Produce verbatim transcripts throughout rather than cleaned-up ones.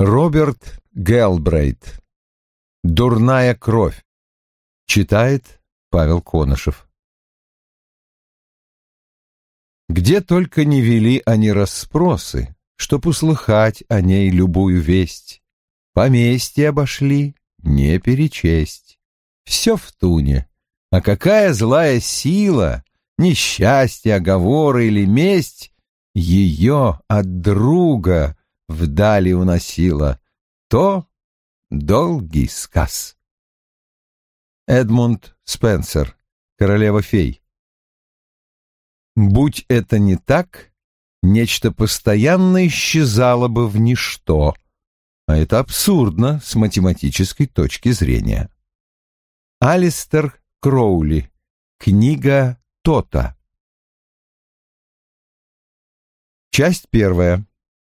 Роберт Гелбрейт. «Дурная кровь». Читает Павел Конышев. Где только не вели они расспросы, чтоб услыхать о ней любую весть. Поместье обошли, не перечесть. Все в туне. А какая злая сила, несчастье, оговоры или месть ее от друга вдали уносила, то долгий сказ. Эдмунд Спенсер, «Королева-фей». Будь это не так, нечто постоянно исчезало бы в ничто, а это абсурдно с математической точки зрения. Алистер Кроули. Книга Тота. Часть первая.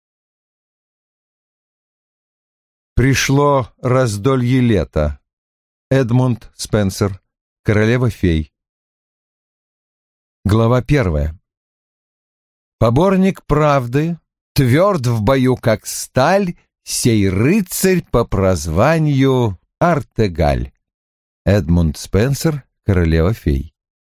Пришло раздолье лета. Эдмунд Спенсер, «Королева-фей». Глава первая. Поборник правды, тверд в бою, как сталь, сей рыцарь по прозванию Артегаль. Эдмунд Спенсер, «Королева-фей».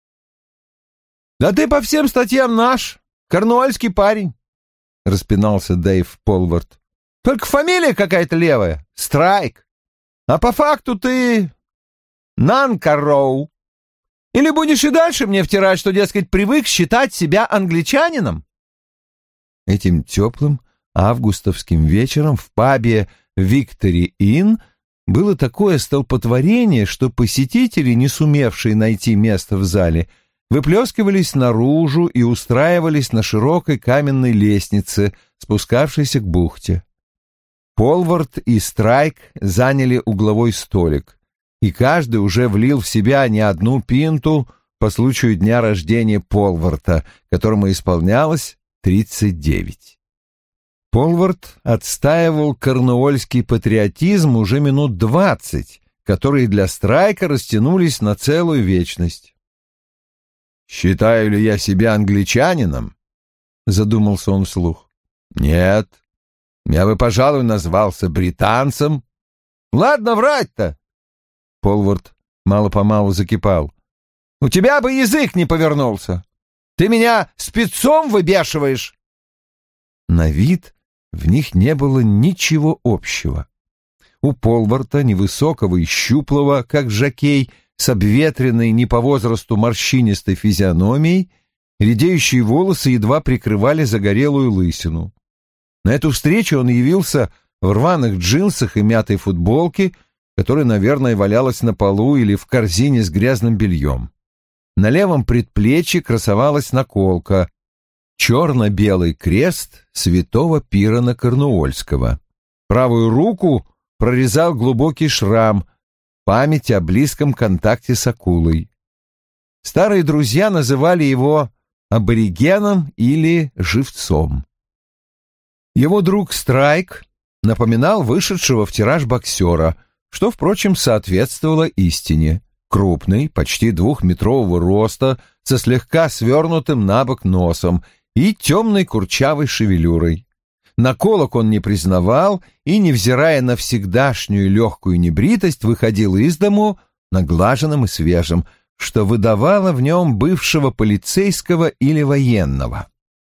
«Да ты по всем статьям наш, корнуольский парень», — распинался Дэйв Полвард. «Только фамилия какая-то левая — Страйк. А по факту ты Нанкароу. Или будешь и дальше мне втирать, что, дескать, привык считать себя англичанином?» Этим теплым августовским вечером в пабе «Виктори Инн» было такое столпотворение, что посетители, не сумевшие найти место в зале, выплескивались наружу и устраивались на широкой каменной лестнице, спускавшейся к бухте. Полвард и Страйк заняли угловой столик, и каждый уже влил в себя не одну пинту по случаю дня рождения Полварда, которому исполнялось тридцать девять. Полвард отстаивал корнуольский патриотизм уже минут двадцать, которые для Страйка растянулись на целую вечность. «Считаю ли я себя англичанином?» — задумался он вслух. «Нет. Я бы, пожалуй, назвался британцем». «Ладно врать-то!» Полвард мало-помалу закипал. «У тебя бы язык не повернулся. Ты меня спецом выбешиваешь!» На вид в них не было ничего общего. У Полварда, невысокого и щуплого, как жокей, с обветренной не по возрасту морщинистой физиономией, редеющие волосы едва прикрывали загорелую лысину. На эту встречу он явился в рваных джинсах и мятой футболке, которая, наверное, валялась на полу или в корзине с грязным бельем. На левом предплечье красовалась наколка — черно-белый крест святого Пирона Корнуольского. Правую руку прорезал глубокий шрам — память о близком контакте с акулой. Старые друзья называли его аборигеном или живцом. Его друг Страйк напоминал вышедшего в тираж боксера, что, впрочем, соответствовало истине. Крупный, почти двухметрового роста, со слегка свернутым набок носом и темной курчавой шевелюрой. Наколок он не признавал и, невзирая на всегдашнюю легкую небритость, выходил из дому наглаженным и свежим, что выдавало в нем бывшего полицейского или военного.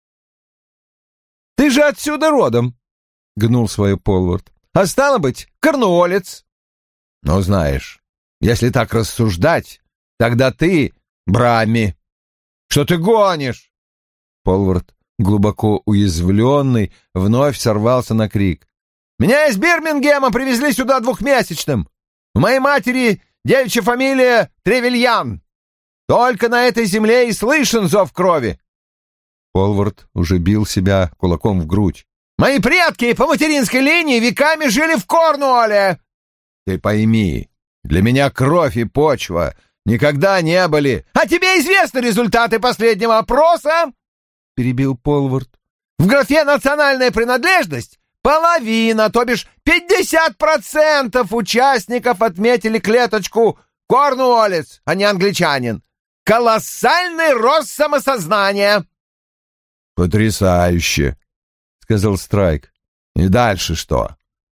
«Ты же отсюда родом!» — гнул свою Полвард. «А стало быть, корнуолец!» «Ну, знаешь, если так рассуждать, тогда ты Брами!» «Что ты гонишь?» Полвард, глубоко уязвленный, вновь сорвался на крик. «Меня из Бирмингема привезли сюда двухмесячным. У моей матери девичья фамилия Тревельян. Только на этой земле и слышен зов крови». Полвард уже бил себя кулаком в грудь. «Мои предки по материнской линии веками жили в Корнуолле!» «Ты пойми, для меня кровь и почва никогда не были...» «А тебе известны результаты последнего опроса?» — перебил Полвард. «В графе «национальная принадлежность» половина, то бишь пятьдесят процентов участников отметили клеточку «Корнуоллец», а не англичанин. Колоссальный рост самосознания!» «Потрясающе!» — сказал Страйк. «И дальше что?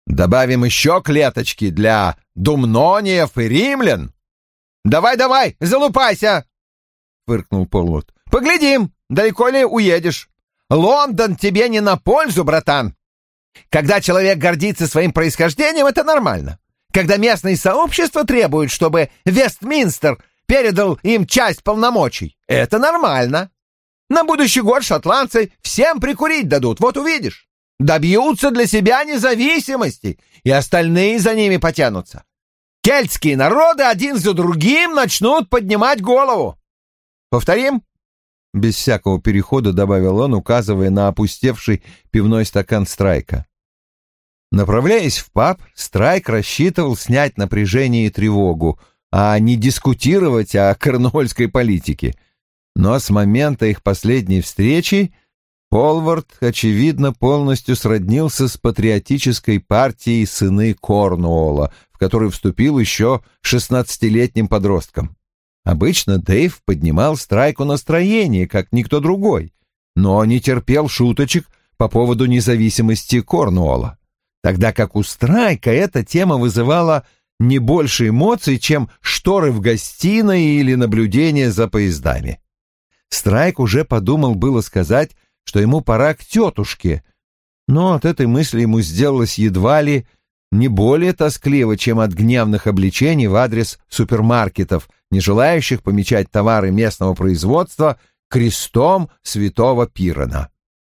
Добавим еще клеточки для думнониев и римлян. «Давай-давай, залупайся!» — фыркнул Полвард. «Поглядим, далеко ли уедешь. Лондон тебе не на пользу, братан. Когда человек гордится своим происхождением, это нормально. Когда местные сообщества требуют, чтобы Вестминстер передал им часть полномочий, это нормально. На будущий год шотландцы всем прикурить дадут, вот увидишь. Добьются для себя независимости, и остальные за ними потянутся. Кельтские народы один за другим начнут поднимать голову. Повторим?» Без всякого перехода добавил он, указывая на опустевший пивной стакан Страйка. Направляясь в паб, Страйк рассчитывал снять напряжение и тревогу, а не дискутировать о корнуольской политике. Но с момента их последней встречи Полвард, очевидно, полностью сроднился с патриотической партией «Сыны Корнуолла», в которую вступил еще шестнадцатилетним подростком. Обычно Дэйв поднимал Страйку настроение, как никто другой, но не терпел шуточек по поводу независимости Корнуолла, тогда как у Страйка эта тема вызывала не больше эмоций, чем шторы в гостиной или наблюдение за поездами. Страйк уже подумал было сказать, что ему пора к тетушке, но от этой мысли ему сделалось едва ли не более тоскливо, чем от гневных обличений в адрес супермаркетов, не желающих помечать товары местного производства крестом святого Пирона.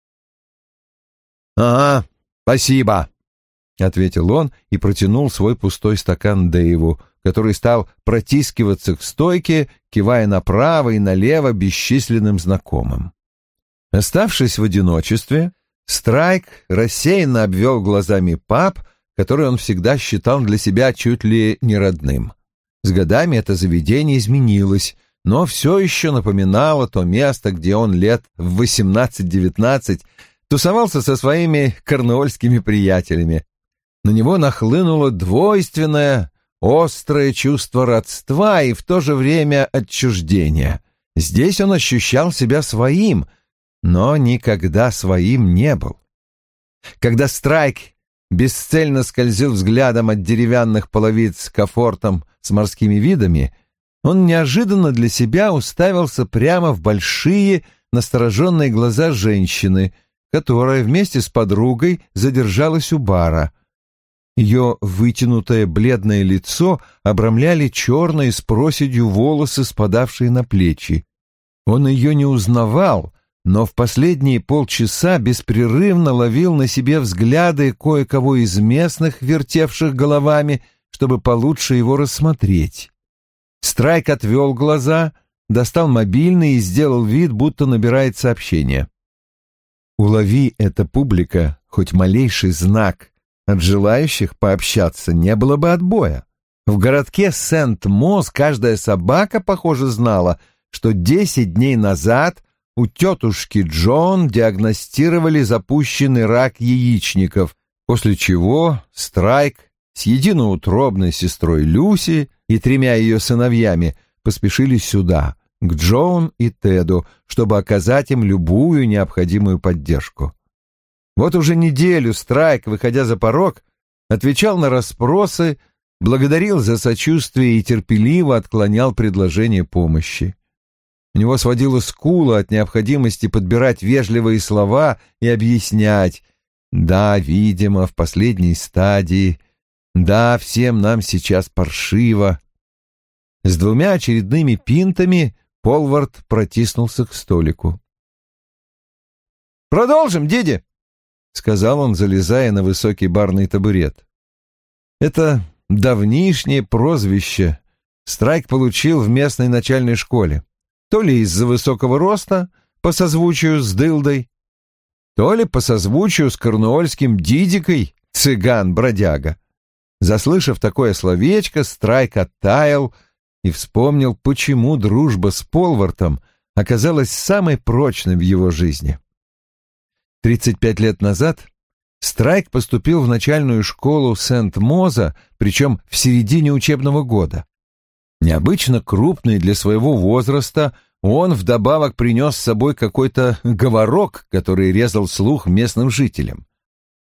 «Ага, спасибо», — ответил он и протянул свой пустой стакан Дэйву, который стал протискиваться к стойке, кивая направо и налево бесчисленным знакомым. Оставшись в одиночестве, Страйк рассеянно обвел глазами паб, который он всегда считал для себя чуть ли не родным. С годами это заведение изменилось, но все еще напоминало то место, где он лет в восемнадцать-девятнадцать тусовался со своими корнуольскими приятелями. На него нахлынуло двойственное, острое чувство родства и в то же время отчуждения. Здесь он ощущал себя своим, но никогда своим не был. Когда Страйк бесцельно скользил взглядом от деревянных половиц к афортам с морскими видами, он неожиданно для себя уставился прямо в большие настороженные глаза женщины, которая вместе с подругой задержалась у бара. Ее вытянутое бледное лицо обрамляли черные с проседью волосы, спадавшие на плечи. Он ее не узнавал, но в последние полчаса беспрерывно ловил на себе взгляды кое-кого из местных, вертевших головами, чтобы получше его рассмотреть. Страйк отвел глаза, достал мобильный и сделал вид, будто набирает сообщение. Улови эта публика хоть малейший знак, от желающих пообщаться не было бы отбоя. В городке Сент-Моз каждая собака, похоже, знала, что десять дней назад у тетушки Джон диагностировали запущенный рак яичников, после чего Страйк с единоутробной сестрой Люси и тремя ее сыновьями поспешили сюда, к Джон и Теду, чтобы оказать им любую необходимую поддержку. Вот уже неделю Страйк, выходя за порог, отвечал на расспросы, благодарил за сочувствие и терпеливо отклонял предложение помощи. У него сводило скулу от необходимости подбирать вежливые слова и объяснять: «Да, видимо, в последней стадии. Да, всем нам сейчас паршиво». С двумя очередными пинтами Полвард протиснулся к столику. «Продолжим, Диди», — сказал он, залезая на высокий барный табурет. Это давнишнее прозвище Страйк получил в местной начальной школе. То ли из-за высокого роста, по созвучию с дылдой, то ли по созвучию с корнуольским Дидикой, цыган-бродяга. Заслышав такое словечко, Страйк оттаял и вспомнил, почему дружба с Полвартом оказалась самой прочной в его жизни. Тридцать пять лет назад Страйк поступил в начальную школу Сент-Моза, причем в середине учебного года. Необычно крупный для своего возраста, он вдобавок принес с собой какой-то говорок, который резал слух местным жителям.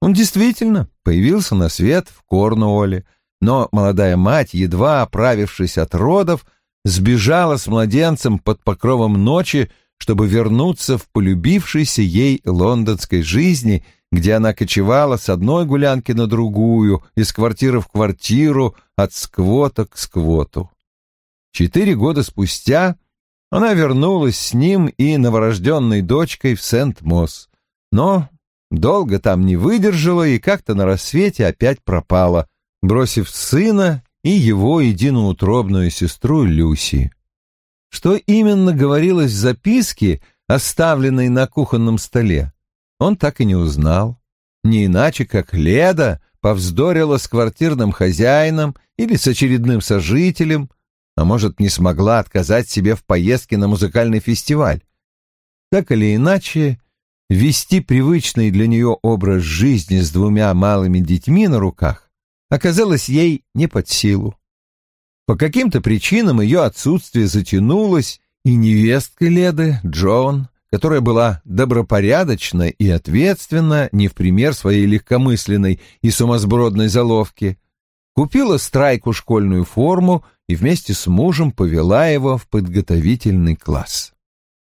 Он действительно появился на свет в Корнуолле, но молодая мать, едва оправившись от родов, сбежала с младенцем под покровом ночи, чтобы вернуться в полюбившейся ей лондонской жизни, где она кочевала с одной гулянки на другую, из квартиры в квартиру, от сквота к сквоту. Четыре года спустя она вернулась с ним и новорожденной дочкой в Сент-Мосс, но долго там не выдержала и как-то на рассвете опять пропала, бросив сына и его единоутробную сестру Люси. Что именно говорилось в записке, оставленной на кухонном столе, он так и не узнал. Не иначе, как Леда повздорила с квартирным хозяином или с очередным сожителем, а может, не смогла отказать себе в поездке на музыкальный фестиваль. Так или иначе, вести привычный для нее образ жизни с двумя малыми детьми на руках оказалось ей не под силу. По каким-то причинам ее отсутствие затянулось, и невестка Леды, Джоан, которая была добропорядочна и ответственна, не в пример своей легкомысленной и сумасбродной заловки, купила Страйку школьную форму и вместе с мужем повела его в подготовительный класс.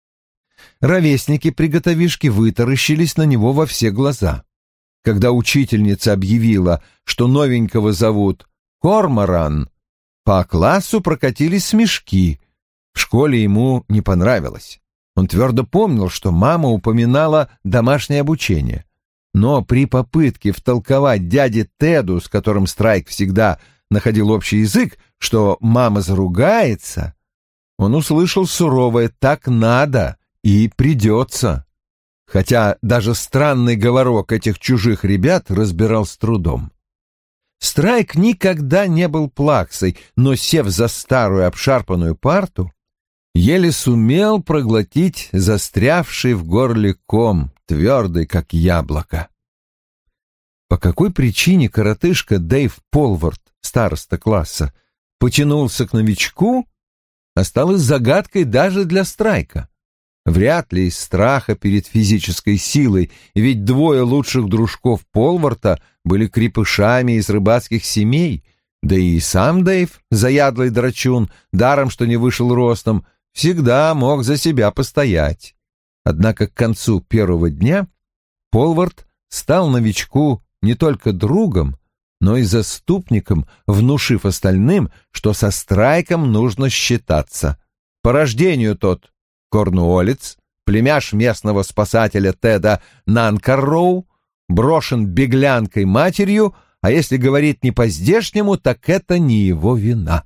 Ровесники-приготовишки вытаращились на него во все глаза. Когда учительница объявила, что новенького зовут Корморан, по классу прокатились смешки. В школе ему не понравилось. Он твердо помнил, что мама упоминала домашнее обучение. Но при попытке втолковать дяде Теду, с которым Страйк всегда находил общий язык, что мама заругается, он услышал суровое «так надо» и «придется». Хотя даже странный говорок этих чужих ребят разбирал с трудом. Страйк никогда не был плаксой, но, сев за старую обшарпанную парту, еле сумел проглотить застрявший в горле ком, твердый, как яблоко. По какой причине коротышка Дэйв Полвард, староста класса, потянулся к новичку, осталось загадкой даже для Страйка. Вряд ли из страха перед физической силой, ведь двое лучших дружков Полварта были крепышами из рыбацких семей, да и сам Дэйв, заядлый драчун, даром что не вышел ростом, всегда мог за себя постоять. Однако к концу первого дня Полвард стал новичку не только другом, но и заступником, внушив остальным, что со Страйком нужно считаться. По рождению тот корнуоллец, племяш местного спасателя Теда Нанкарроу, брошен беглянкой матерью, а если говорить не по-здешнему, так это не его вина.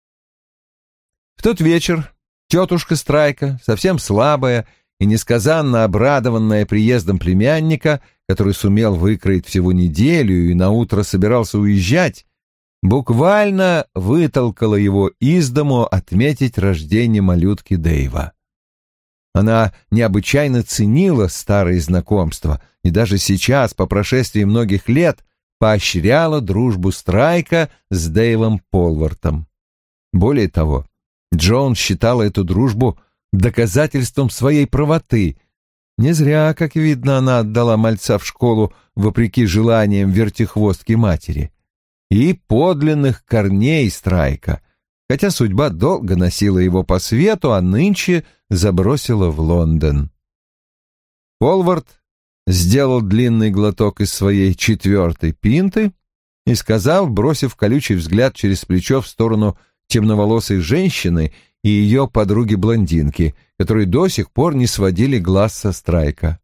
В тот вечер тетушка Страйка, совсем слабая и несказанно обрадованная приездом племянника, который сумел выкроить всего неделю и наутро собирался уезжать, буквально вытолкала его из дому отметить рождение малютки Дэйва. Она необычайно ценила старые знакомства и даже сейчас, по прошествии многих лет, поощряла дружбу Страйка с Дэйвом Полвартом. Более того, Джоан считала эту дружбу доказательством своей правоты. Не зря, как видно, она отдала мальца в школу вопреки желаниям вертихвостки матери. И подлинных корней Страйка, хотя судьба долго носила его по свету, а нынче забросила в Лондон. Полвард сделал длинный глоток из своей четвертой пинты и сказал, бросив колючий взгляд через плечо в сторону темноволосой женщины и ее подруги-блондинки, которые до сих пор не сводили глаз со Страйка: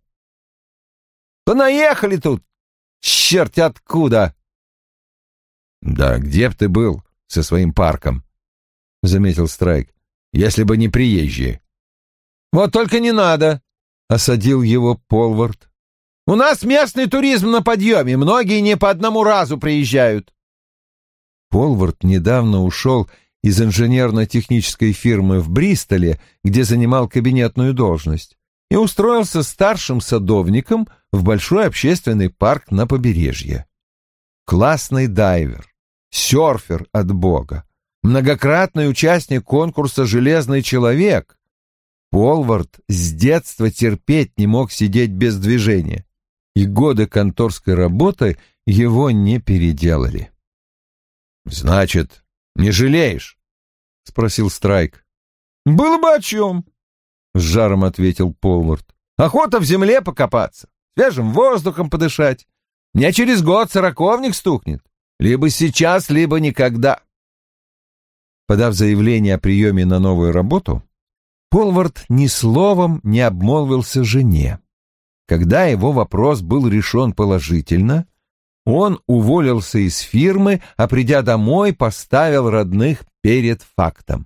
«Понаехали тут, черт откуда!» «Да где б ты был со своим парком?» — заметил Страйк, — «если бы не приезжие». «Вот только не надо», — осадил его Полвард. «У нас местный туризм на подъеме, многие не по одному разу приезжают». Полвард недавно ушел из инженерно-технической фирмы в Бристоле, где занимал кабинетную должность, и устроился старшим садовником в большой общественный парк на побережье. Классный дайвер, серфер от бога, многократный участник конкурса «Железный человек», Полвард с детства терпеть не мог сидеть без движения. и годы конторской работы его не переделали. «Значит, не жалеешь?» — спросил Страйк. «Было бы о чем», — с жаром ответил Полвард. «Охота в земле покопаться, свежим воздухом подышать. Мне через год сороковник стукнет. Либо сейчас, либо никогда». Подав заявление о приеме на новую работу, Полвард ни словом не обмолвился жене. Когда его вопрос был решен положительно, он уволился из фирмы, а придя домой, поставил родных перед фактом.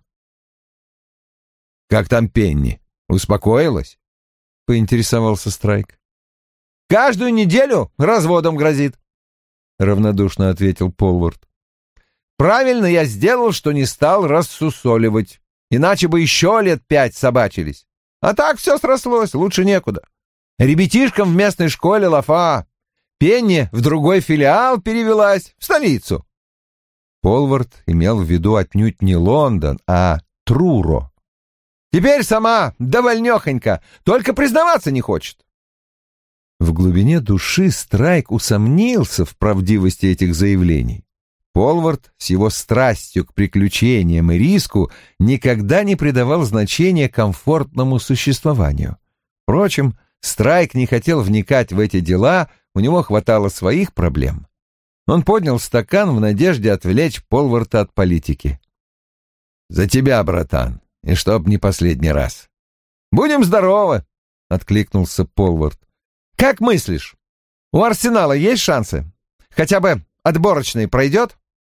«Как там Пенни? Успокоилась?» — поинтересовался Страйк. «Каждую неделю разводом грозит», — равнодушно ответил Полвард. «Правильно я сделал, что не стал рассусоливать, иначе бы еще лет пять собачились. А так все срослось, лучше некуда. Ребятишкам в местной школе лафа. Пенни в другой филиал перевелась, в столицу». Полвард имел в виду отнюдь не Лондон, а Труро. «Теперь сама довольнёхонька, только признаваться не хочет». В глубине души Страйк усомнился в правдивости этих заявлений. Полвард с его страстью к приключениям и риску никогда не придавал значения комфортному существованию. Впрочем, Страйк не хотел вникать в эти дела, у него хватало своих проблем. Он поднял стакан в надежде отвлечь Полварда от политики. «За тебя, братан, и чтоб не последний раз». «Будем здоровы», — откликнулся Полвард. «Как мыслишь, у Арсенала есть шансы? Хотя бы отборочный пройдет?»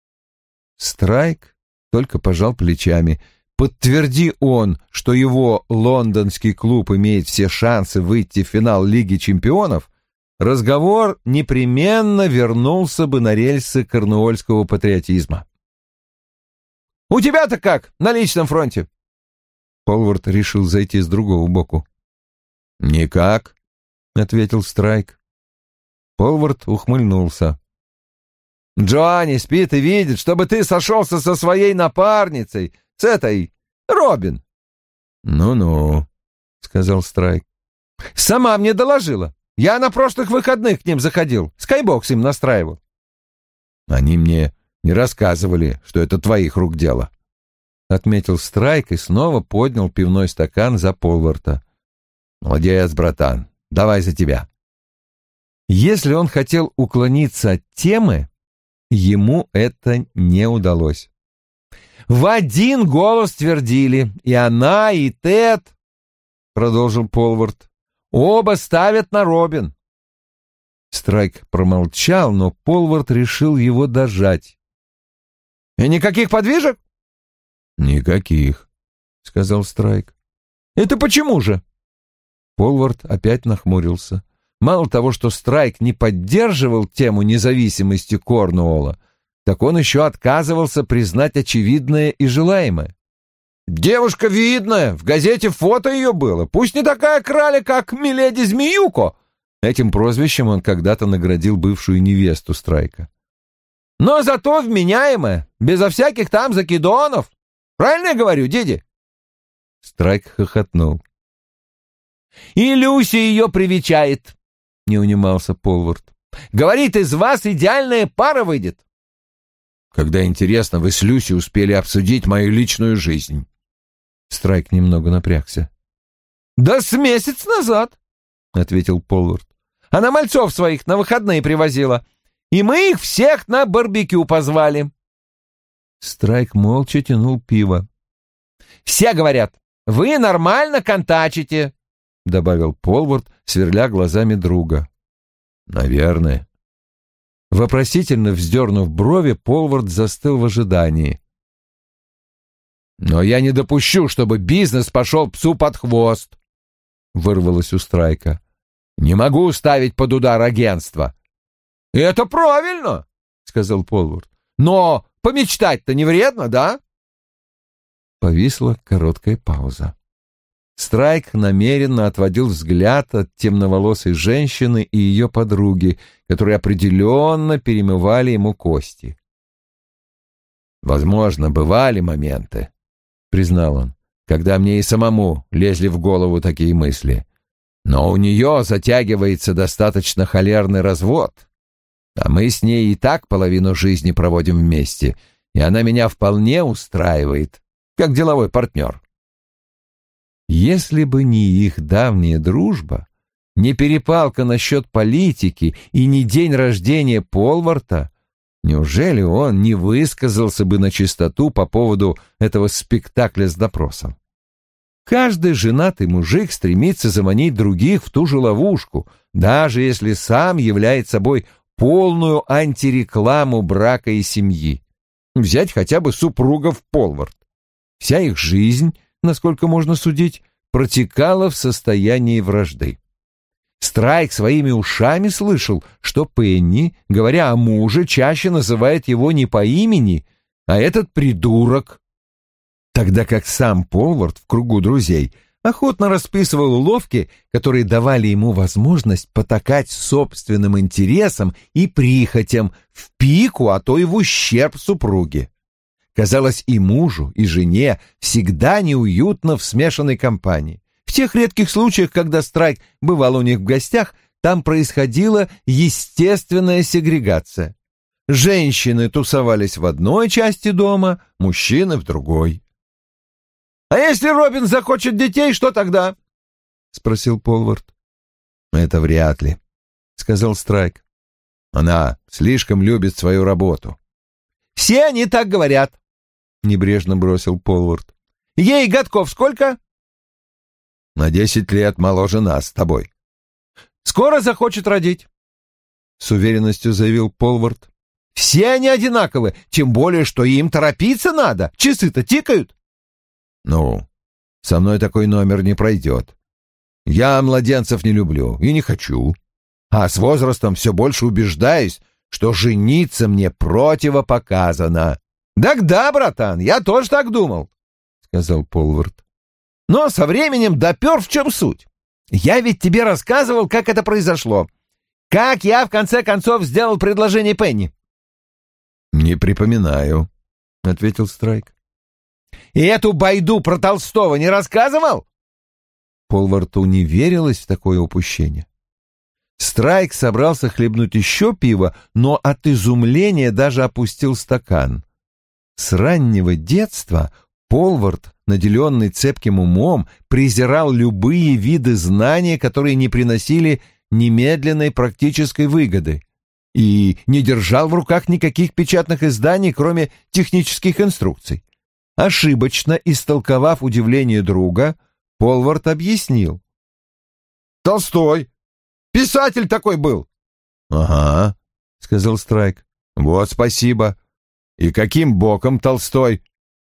Страйк только пожал плечами. Подтверди он, что его лондонский клуб имеет все шансы выйти в финал Лиги чемпионов, разговор непременно вернулся бы на рельсы корнуольского патриотизма. «У тебя-то как на личном фронте?» Полвард решил зайти с другого боку. «Никак», — ответил Страйк. Полвард ухмыльнулся. «Джоанни спит и видит, чтобы ты сошелся со своей напарницей, с этой Робин». «Ну-ну», — сказал Страйк. «Сама мне доложила. Я на прошлых выходных к ним заходил, скайбокс им настраивал». «Они мне не рассказывали, что это твоих рук дело», — отметил Страйк и снова поднял пивной стакан за Полварда. «Молодец, братан, давай за тебя». Если он хотел уклониться от темы, ему это не удалось. «В один голос твердили, и она, и Тед», — продолжил Полвард, — «оба ставят на Робин». Страйк промолчал, но Полвард решил его дожать. «И никаких подвижек?» «Никаких», — сказал Страйк. «Это почему же?» Полвард опять нахмурился. Мало того, что Страйк не поддерживал тему независимости Корнуолла, так он еще отказывался признать очевидное и желаемое. «Девушка видная, в газете фото ее было, пусть не такая краля, как миледи Змеюко». Этим прозвищем он когда-то наградил бывшую невесту Страйка. «Но зато вменяемая, безо всяких там закидонов. Правильно я говорю, Диди?» Страйк хохотнул. «И Люся ее привечает», — не унимался Полвард. «Говорит, из вас идеальная пара выйдет». «Когда, интересно, вы с Люси успели обсудить мою личную жизнь?» Страйк немного напрягся. «Да с месяц назад», — ответил Полвард. «Она мальцов своих на выходные привозила, и мы их всех на барбекю позвали». Страйк молча тянул пиво. «Все говорят, вы нормально контачите», — добавил Полвард, сверля глазами друга. «Наверное». Вопросительно вздернув брови, Полвард застыл в ожидании. «Но я не допущу, чтобы бизнес пошел псу под хвост», — вырвалось у Страйка. «Не могу ставить под удар агентство». «Это правильно», — сказал Полвард. «Но помечтать-то не вредно, да?» Повисла короткая пауза. Страйк намеренно отводил взгляд от темноволосой женщины и ее подруги, которые определенно перемывали ему кости. «Возможно, бывали моменты», — признал он, — «когда мне и самому лезли в голову такие мысли. Но у нее затягивается достаточно холерный развод, а мы с ней и так половину жизни проводим вместе, и она меня вполне устраивает, как деловой партнер. Если бы не их давняя дружба, не перепалка насчет политики и не день рождения Полварта, неужели он не высказался бы на чистоту по поводу этого спектакля с допросом? Каждый женатый мужик стремится заманить других в ту же ловушку, даже если сам является собой полную антирекламу брака и семьи. Взять хотя бы супругов Полварт. Вся их жизнь, насколько можно судить, протекала в состоянии вражды. Страйк своими ушами слышал, что Пенни, говоря о муже, чаще называет его не по имени, а этот придурок. Тогда как сам Полварт в кругу друзей охотно расписывал уловки, которые давали ему возможность потакать собственным интересам и прихотям в пику, а то и в ущерб супруге. Казалось, и мужу, и жене всегда неуютно в смешанной компании. В тех редких случаях, когда Страйк бывал у них в гостях, там происходила естественная сегрегация. Женщины тусовались в одной части дома, мужчины в другой. «А если Робин захочет детей, что тогда?» — спросил Полварт. «Это вряд ли», — сказал Страйк. «Она слишком любит свою работу». «Все они так говорят», — небрежно бросил Полварт. «Ей годков сколько?» «На десять лет моложе нас с тобой». «Скоро захочет родить», — с уверенностью заявил Полварт. «Все они одинаковы, тем более, что им торопиться надо. Часы-то тикают». «Ну, со мной такой номер не пройдет. Я младенцев не люблю и не хочу. А с возрастом все больше убеждаюсь, что жениться мне противопоказано». «Так да, братан, я тоже так думал», — сказал Полварт. «Но со временем допер, в чем суть. Я ведь тебе рассказывал, как это произошло. Как я, в конце концов, сделал предложение Пенни». «Не припоминаю», — ответил Страйк. «И эту байду про Толстого не рассказывал?» Полварту не верилось в такое упущение. Страйк собрался хлебнуть еще пиво, но от изумления даже опустил стакан. С раннего детства Полварт, наделенный цепким умом, презирал любые виды знания, которые не приносили немедленной практической выгоды, и не держал в руках никаких печатных изданий, кроме технических инструкций. Ошибочно истолковав удивление друга, Полварт объяснил. «Толстой. Писатель такой был». «Ага», — сказал Страйк. «Вот спасибо. И каким боком Толстой?»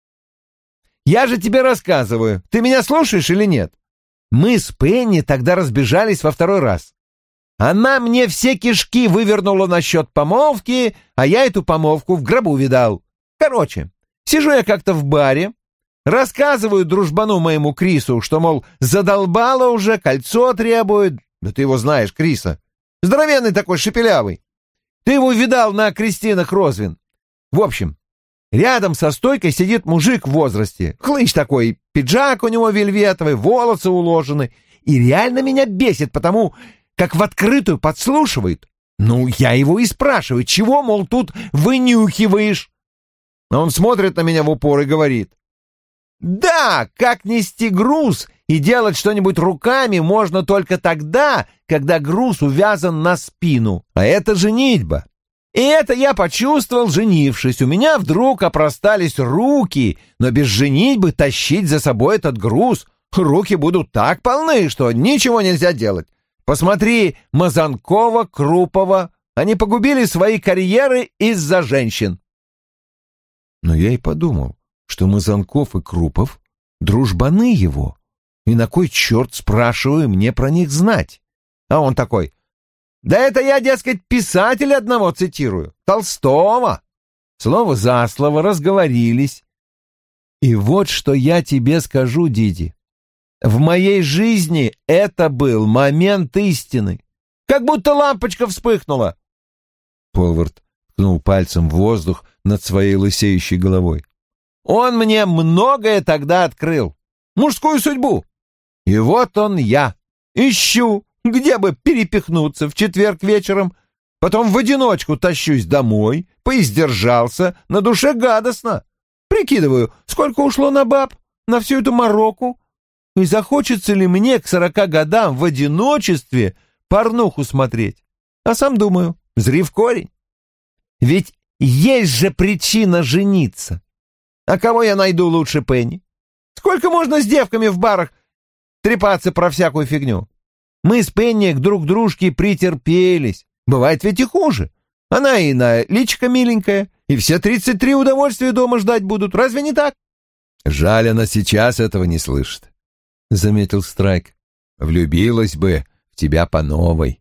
«Я же тебе рассказываю. Ты меня слушаешь или нет? Мы с Пенни тогда разбежались во второй раз. Она мне все кишки вывернула насчет помолвки, а я эту помолвку в гробу видал. Короче, сижу я как-то в баре, рассказываю дружбану моему Крису, что, мол, задолбала уже, кольцо требует. Да ты его знаешь, Криса. Здоровенный такой, шепелявый. Ты его видал на крестинах Розвин. В общем, рядом со стойкой сидит мужик в возрасте. Хлыщ такой, пиджак у него вельветовый, волосы уложены. И реально меня бесит, потому как в открытую подслушивает. Ну, я его и спрашиваю, чего, мол, тут вынюхиваешь? А он смотрит на меня в упор и говорит: «Да, как нести груз и делать что-нибудь руками можно только тогда, когда груз увязан на спину. А это женитьба. И это я почувствовал, женившись. У меня вдруг опростались руки, но без женитьбы тащить за собой этот груз. Руки будут так полны, что ничего нельзя делать. Посмотри, Мазанкова, Крупова. Они погубили свои карьеры из-за женщин». Но я и подумал, что Мазанков и Крупов — дружбаны его. И на кой черт, спрашиваю, мне про них знать? А он такой: «Да это я, дескать, писателя одного цитирую, Толстого». Слово за слово разговорились. И вот что я тебе скажу, Диди. В моей жизни это был момент истины. Как будто лампочка вспыхнула. Полварт ткнул пальцем в воздух над своей лысеющей головой. Он мне многое тогда открыл. Мужскую судьбу. И вот он я. ищу, где бы перепихнуться в четверг вечером, потом в одиночку тащусь домой, поиздержался, на душе гадостно. Прикидываю, сколько ушло на баб, на всю эту мороку, и захочется ли мне к сорока годам в одиночестве порнуху смотреть. А сам думаю, зри в корень. Ведь есть же причина жениться. А кого я найду лучше Пенни? Сколько можно с девками в барах трепаться про всякую фигню? Мы с Пенни к друг дружке претерпелись. Бывает ведь и хуже. Она и на личико миленькая, и все тридцать три удовольствия дома ждать будут. Разве не так? Жаль, она сейчас этого не слышит, — заметил Страйк. Влюбилась бы в тебя по новой.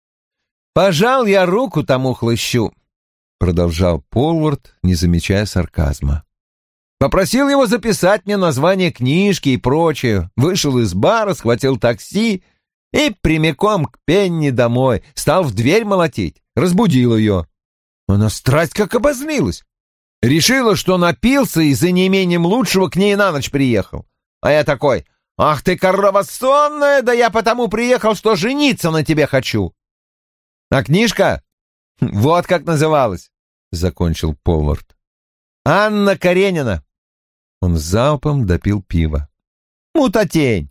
Пожал я руку тому хлыщу, — продолжал Полвард, не замечая сарказма. Попросил его записать мне название книжки и прочее. Вышел из бара, схватил такси и прямиком к Пенни домой. Стал в дверь молотить, разбудил ее. Она страсть как обозлилась. Решила, что напился и за неимением лучшего к ней на ночь приехал. А я такой: ах ты, корова сонная, да я потому приехал, что жениться на тебе хочу. А книжка вот как называлась, — закончил Полвард. Анна Каренина. Он залпом допил пиво. Мутатень.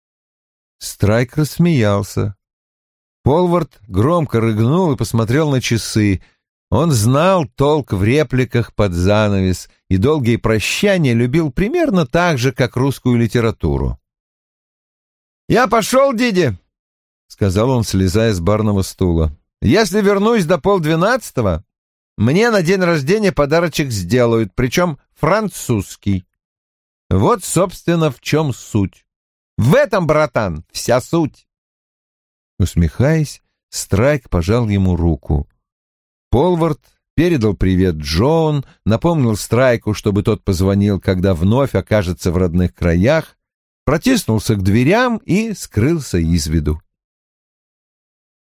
Страйк рассмеялся. Полвард громко рыгнул и посмотрел на часы. Он знал толк в репликах под занавес и долгие прощания любил примерно так же, как русскую литературу. «Я пошел, Диди», — сказал он, слезая с барного стула. «Если вернусь до полдвенадцатого, мне на день рождения подарочек сделают, причем французский. Вот, собственно, в чем суть. В этом, братан, вся суть». Усмехаясь, Страйк пожал ему руку. Полвард передал привет Джоан, напомнил Страйку, чтобы тот позвонил, когда вновь окажется в родных краях, протиснулся к дверям и скрылся из виду.